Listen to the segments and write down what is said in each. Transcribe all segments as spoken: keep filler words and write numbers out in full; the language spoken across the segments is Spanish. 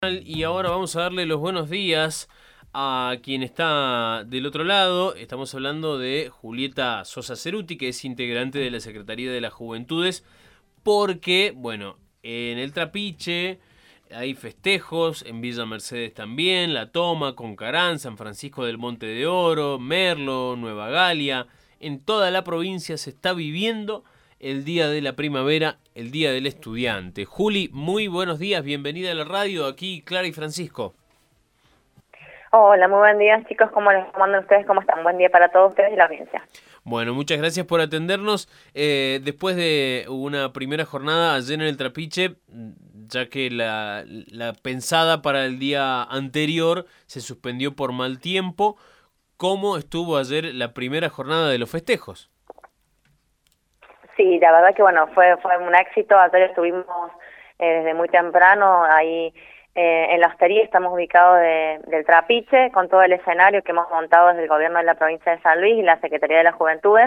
Y ahora vamos a darle los buenos días a quien está del otro lado. Estamos hablando de Julieta Sosa Ceruti, que es integrante de la Secretaría de las Juventudes, porque, bueno, en el Trapiche hay festejos, en Villa Mercedes también, La Toma, Concarán, San Francisco del Monte de Oro, Merlo, Nueva Galia. En toda la provincia se está viviendo el Día de la Primavera, el Día del Estudiante. Juli, muy buenos días, bienvenida a la radio, aquí Clara y Francisco. Hola, muy buen día chicos, ¿cómo les mandan ustedes? ¿Cómo están? Buen día para todos ustedes y la audiencia. Bueno, muchas gracias por atendernos. Eh, después de una primera jornada ayer en el Trapiche, ya que la, la pensada para el día anterior se suspendió por mal tiempo, ¿cómo estuvo ayer la primera jornada de los festejos? Sí, la verdad que bueno, fue fue un éxito. Ayer estuvimos eh, desde muy temprano ahí eh, en la hostería. Estamos ubicados de, del Trapiche, con todo el escenario que hemos montado desde el gobierno de la provincia de San Luis y la Secretaría de las Juventudes,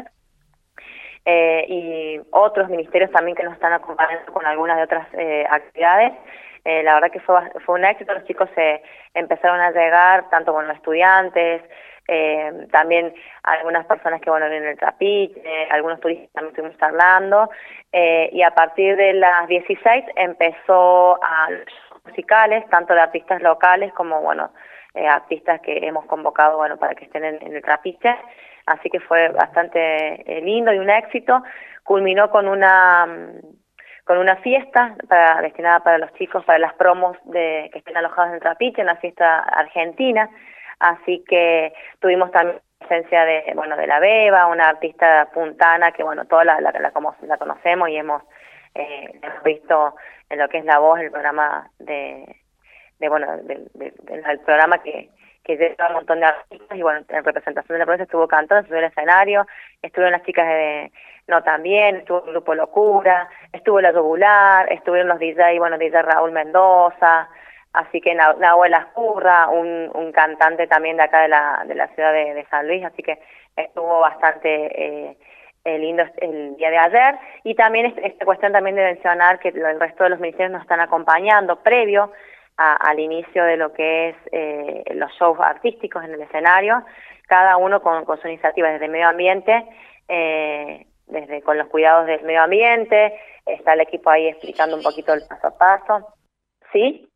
eh, y otros ministerios también que nos están acompañando con algunas de otras eh, actividades. Eh, la verdad que fue, fue un éxito. Los chicos se empezaron a llegar, tanto con los estudiantes, Eh, también algunas personas que bueno vienen en el Trapiche, eh, algunos turistas también estuvimos charlando, eh, y a partir de las dieciséis empezó a los musicales, tanto de artistas locales como bueno eh, artistas que hemos convocado bueno para que estén en, en el Trapiche, así que fue bastante eh, lindo y un éxito. Culminó con una con una fiesta para, destinada para los chicos, para las promos de que estén alojados en el Trapiche, una fiesta argentina. Así que tuvimos también la presencia de, bueno, de la Beba, una artista puntana que, bueno, toda la, la, la, la conocemos y hemos, eh, hemos visto en lo que es La Voz, el programa de, de bueno, del de, de, de, programa que, que lleva un montón de artistas y, bueno, en representación de la provincia estuvo cantando, estuvo en el escenario, estuvieron las chicas de No También, estuvo el Grupo Locura, estuvo La Yogular, estuvieron los D J, bueno, D J Raúl Mendoza. Así que Nahuel Ascurra, un, un cantante también de acá de la, de la ciudad de, de San Luis, así que estuvo bastante eh, eh, lindo el día de ayer. Y también esta cuestión también de mencionar que el resto de los ministerios nos están acompañando previo a, al inicio de lo que es eh, los shows artísticos en el escenario, cada uno con, con su iniciativa desde medio ambiente, eh, desde con los cuidados del medio ambiente, está el equipo ahí explicando un poquito el paso a paso. ¿Sí?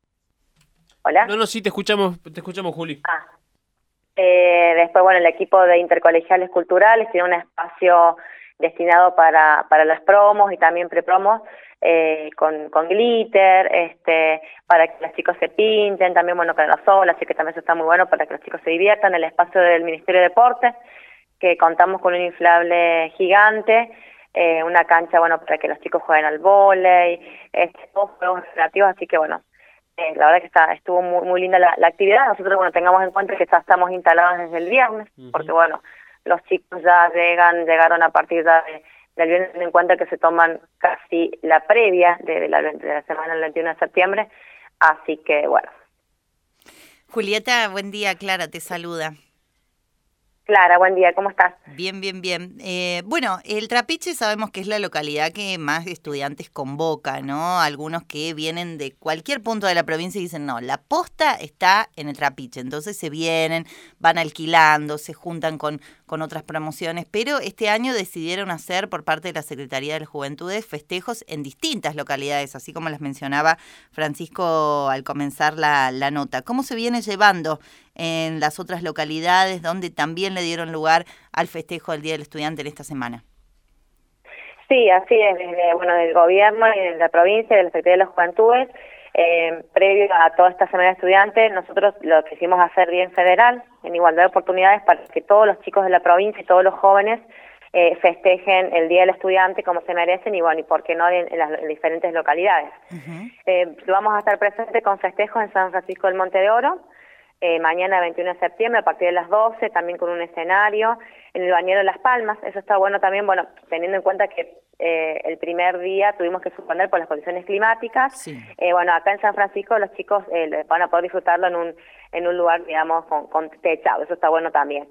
¿Hola? No, no, sí, te escuchamos, te escuchamos, Juli. Ah. Eh, después, bueno, el equipo de intercolegiales culturales tiene un espacio destinado para, para las promos y también prepromos, eh, con, con glitter, este, para que los chicos se pinten, también, bueno, con la sola, así que también eso está muy bueno para que los chicos se diviertan. El espacio del Ministerio de Deportes, que contamos con un inflable gigante, eh, una cancha, bueno, para que los chicos jueguen al vóley, este, todos juegos recreativos, así que, bueno, la verdad que está estuvo muy muy linda la, la actividad. Nosotros, bueno, tengamos en cuenta que ya estamos instalados desde el viernes, uh-huh. porque, bueno, los chicos ya llegan, llegaron a partir ya de, del viernes, en cuenta que se toman casi la previa de, de, la, de la semana del veintiuno de septiembre, así que, bueno. Julieta, buen día, Clara te saluda. Clara, buen día, ¿cómo estás? Bien, bien, bien. Eh, bueno, el Trapiche sabemos que es la localidad que más estudiantes convoca, ¿no? Algunos que vienen de cualquier punto de la provincia y dicen, no, la posta está en el Trapiche. Entonces se vienen, van alquilando, se juntan con, con otras promociones. Pero este año decidieron hacer por parte de la Secretaría de las Juventudes festejos en distintas localidades, así como las mencionaba Francisco al comenzar la, la nota. ¿Cómo se viene llevando en las otras localidades donde también le dieron lugar al festejo del Día del Estudiante en esta semana? Sí, así es, desde, bueno, del gobierno y de la provincia, de la Secretaría de las Juventudes, eh, previo a toda esta semana de estudiantes, nosotros lo quisimos hacer bien federal, en igualdad de oportunidades, para que todos los chicos de la provincia y todos los jóvenes eh, festejen el Día del Estudiante como se merecen y, bueno, y por qué no en, en las en diferentes localidades. Uh-huh. Eh, vamos a estar presentes con festejos en San Francisco del Monte de Oro, Eh, mañana veintiuno de septiembre a partir de las doce, también con un escenario en el Bañero de Las Palmas. Eso está bueno también, bueno, teniendo en cuenta que eh, el primer día tuvimos que suspender por las condiciones climáticas. Sí. Eh, bueno, acá en San Francisco los chicos eh, van a poder disfrutarlo en un en un lugar, digamos, con, con techado. Eso está bueno también.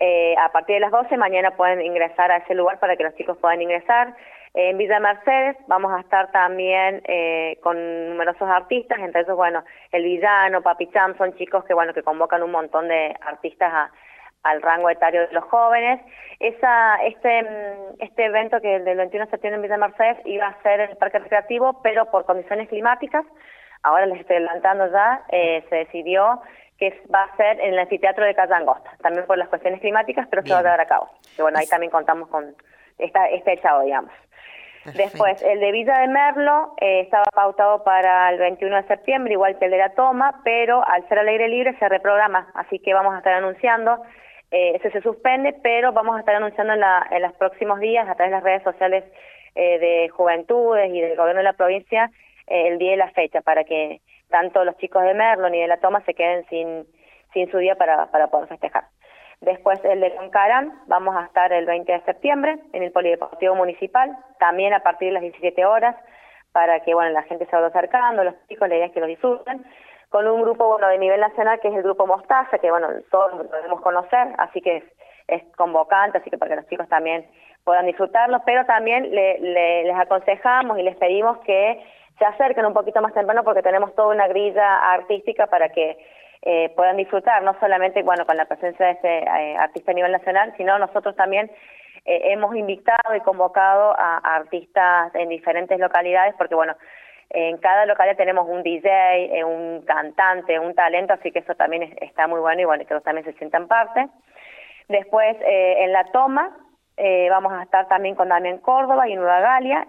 Eh, a partir de las doce mañana pueden ingresar a ese lugar para que los chicos puedan ingresar. Eh, en Villa Mercedes vamos a estar también eh, con numerosos artistas, entre ellos, bueno, El Villano, Papi Cham, son chicos que, bueno, que convocan un montón de artistas a, al rango etario de los jóvenes. Esa, este, este evento que el del veintiuno de septiembre en Villa Mercedes iba a ser en el Parque Recreativo, pero por condiciones climáticas, ahora les estoy adelantando ya, eh, se decidió que va a ser en el anfiteatro de Calle Angosta, también por las cuestiones climáticas, pero Bien. se va a llevar a cabo. Que bueno, ahí también contamos con esta, este echado, digamos. Perfecto. Después, el de Villa de Merlo eh, estaba pautado para el veintiuno de septiembre, igual que el de La Toma, pero al ser al aire libre se reprograma, así que vamos a estar anunciando, eh, ese se suspende, pero vamos a estar anunciando en, la, en los próximos días a través de las redes sociales eh, de Juventudes y del gobierno de la provincia eh, el día y la fecha, para que tanto los chicos de Merlo ni de La Toma se queden sin, sin su día para, para poder festejar. Después el de Loncarán, vamos a estar el veinte de septiembre en el Polideportivo Municipal, también a partir de las diecisiete horas, para que bueno la gente se vaya acercando, los chicos, la idea es que los disfruten, con un grupo bueno de nivel nacional que es el grupo Mostaza, que bueno todos lo debemos conocer, así que es, es convocante, así que para que los chicos también puedan disfrutarlo, pero también le, le, les aconsejamos y les pedimos que se acerquen un poquito más temprano porque tenemos toda una grilla artística para que eh, puedan disfrutar, no solamente bueno con la presencia de este eh, artista a nivel nacional, sino nosotros también eh, hemos invitado y convocado a, a artistas en diferentes localidades, porque bueno, en cada localidad tenemos un D J, eh, un cantante, un talento, así que eso también es, está muy bueno y bueno, que ellos también se sientan parte. Después eh, en La Toma eh, vamos a estar también con Damián Córdoba y Nueva Galia.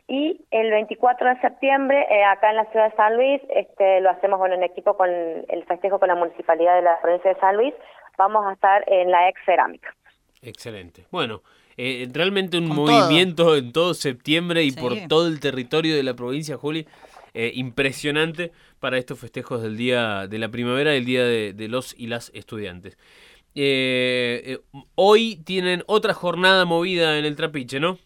Y el veinticuatro de septiembre, eh, acá en la ciudad de San Luis, este, lo hacemos bueno en equipo con el festejo con la Municipalidad de la provincia de San Luis, vamos a estar en la Ex Cerámica. Excelente. Bueno, eh, realmente un Con movimiento todo. en todo septiembre y Sí. por todo el territorio de la provincia, Juli, eh, impresionante para estos festejos del Día de la Primavera y el Día de, de los y las Estudiantes. Eh, eh, hoy tienen otra jornada movida en el Trapiche, ¿no?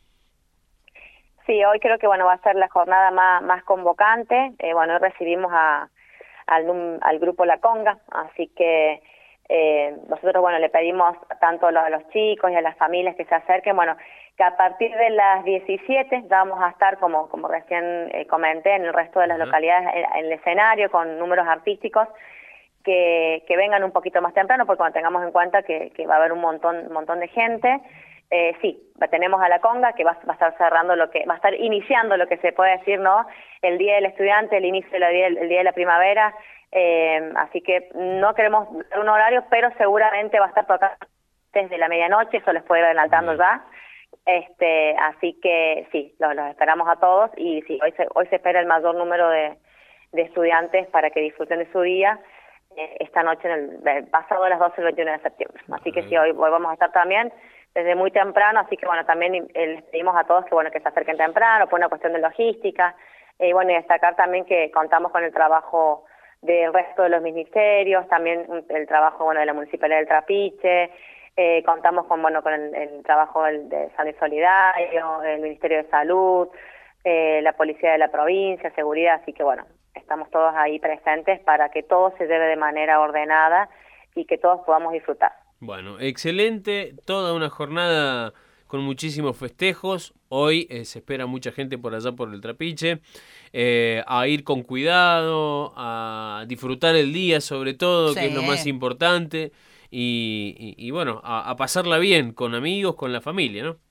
Sí, hoy creo que bueno va a ser la jornada más, más convocante. Eh, bueno, hoy recibimos a, al, al grupo La Conga, así que eh, nosotros bueno le pedimos tanto a los, a los chicos y a las familias que se acerquen, bueno, que a partir de las diecisiete ya vamos a estar, como, como recién eh, comenté, en el resto de las uh-huh. localidades en, en el escenario con números artísticos, que, que vengan un poquito más temprano, porque cuando tengamos en cuenta que, que va a haber un montón, un montón de gente. Eh, sí, tenemos a La Conga que va, va a estar cerrando lo que, va a estar iniciando lo que se puede decir, ¿no? El Día del Estudiante, el inicio del día, el día de la primavera, eh, así que no queremos dar un horario, pero seguramente va a estar tocando desde la medianoche, eso les puedo ir adelantando ya. Este, así que sí, los, los esperamos a todos y sí, hoy se, hoy se espera el mayor número de, de estudiantes para que disfruten de su día eh, esta noche, en el, pasado a las doce el veintiuno de septiembre. Así que sí, hoy, hoy vamos a estar también desde muy temprano, así que bueno, también eh, les pedimos a todos que bueno que se acerquen temprano, por una cuestión de logística, y eh, bueno, y destacar también que contamos con el trabajo del resto de los ministerios, también el trabajo bueno de la Municipalidad del Trapiche, eh, contamos con bueno con el, el trabajo del, de San Luis Solidario, el Ministerio de Salud, eh, la Policía de la Provincia, Seguridad, así que bueno, estamos todos ahí presentes para que todo se lleve de manera ordenada y que todos podamos disfrutar. Bueno, excelente, toda una jornada con muchísimos festejos. Hoy eh, se espera mucha gente por allá por el Trapiche, eh, a ir con cuidado, a disfrutar el día sobre todo, sí. que es lo más importante, y, y, y bueno, a, a pasarla bien con amigos, con la familia, ¿no?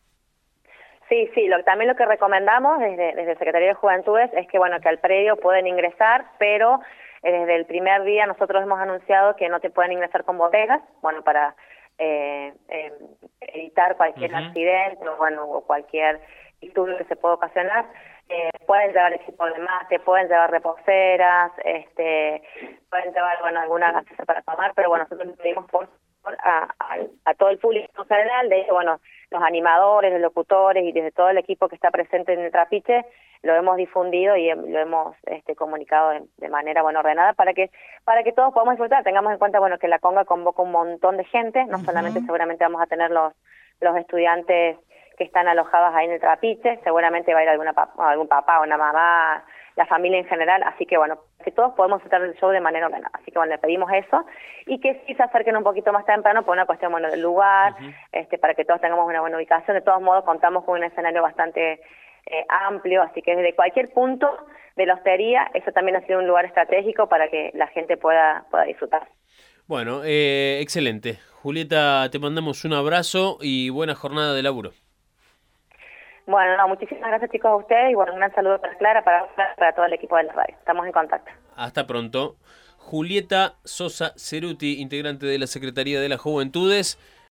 Sí, sí, lo, también lo que recomendamos desde, desde Secretaría de Juventudes es que bueno que al predio pueden ingresar, pero desde el primer día nosotros hemos anunciado que no te pueden ingresar con bodegas, bueno, para eh, eh, evitar cualquier uh-huh. accidente o, bueno, o cualquier disturbio que se pueda ocasionar. Eh, pueden llevar equipo de mate, pueden llevar reposeras, este, pueden llevar, bueno, alguna gaseosa para tomar, pero bueno, nosotros le pedimos por A, a, a todo el público en general, de hecho, bueno, los animadores, los locutores y desde todo el equipo que está presente en el Trapiche, lo hemos difundido y lo hemos este, comunicado de, de manera bueno ordenada para que para que todos podamos disfrutar. Tengamos en cuenta bueno que la Conga convoca un montón de gente, no uh-huh. solamente seguramente vamos a tener los los estudiantes que están alojados ahí en el Trapiche, seguramente va a ir alguna algún papá o una mamá, la familia en general, así que bueno, que todos podemos disfrutar del show de manera ordenada. Así que bueno, le pedimos eso y que sí se acerquen un poquito más temprano por una cuestión, bueno, del lugar, uh-huh. este, para que todos tengamos una buena ubicación. De todos modos, contamos con un escenario bastante eh, amplio, así que desde cualquier punto de la hostería, eso también ha sido un lugar estratégico para que la gente pueda, pueda disfrutar. Bueno, eh, excelente. Julieta, te mandamos un abrazo y buena jornada de laburo. Bueno, no, muchísimas gracias chicos a ustedes y bueno, un gran saludo para Clara, para, para todo el equipo de la radio. Estamos en contacto. Hasta pronto. Julieta Sosa Ceruti, integrante de la Secretaría de las Juventudes.